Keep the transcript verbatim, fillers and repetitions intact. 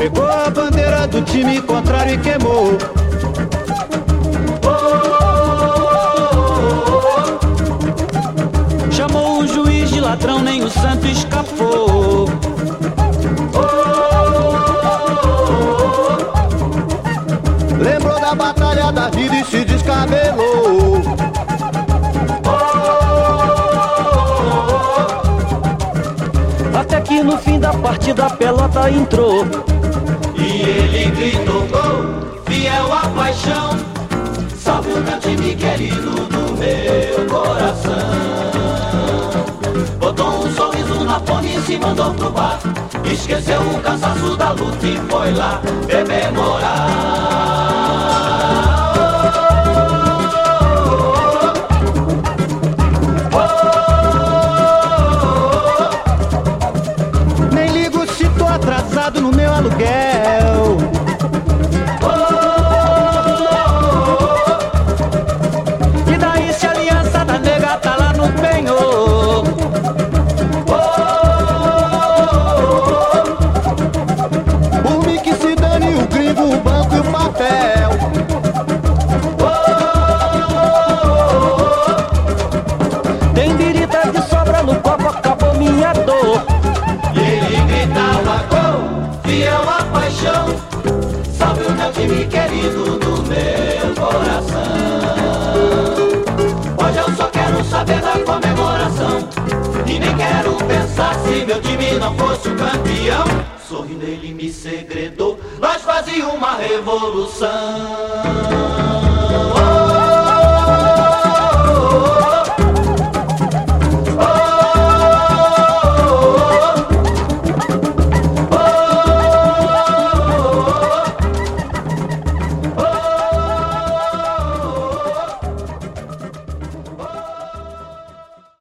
Pegou a bandeira do time contrário e queimou. Chamou o juiz de ladrão, nem o santo escapou. Lembrou da batalha da vida e se descabelou. Até que no fim da partida a pelota entrou. E ele gritou gol, fiel à paixão. Salve o meu time querido do meu coração. Botou um sorriso na fome e se mandou pro bar. Esqueceu o cansaço da luta e foi lá rememorar. Nem ligo se tô atrasado no meu aluguel. E daí se a aliança da nega tá lá no penhor? Por mim que se dane o gringo, o banco e o papel. Tem birita de sobra no copo, acabou minha dor. E ele gritava gol, fiel à paixão. Salve o meu time querido do meu coração. Hoje eu só quero saber da comemoração. E nem quero pensar se meu time não fosse o campeão. Sorrindo ele me segredou, nós fazíamos uma revolução.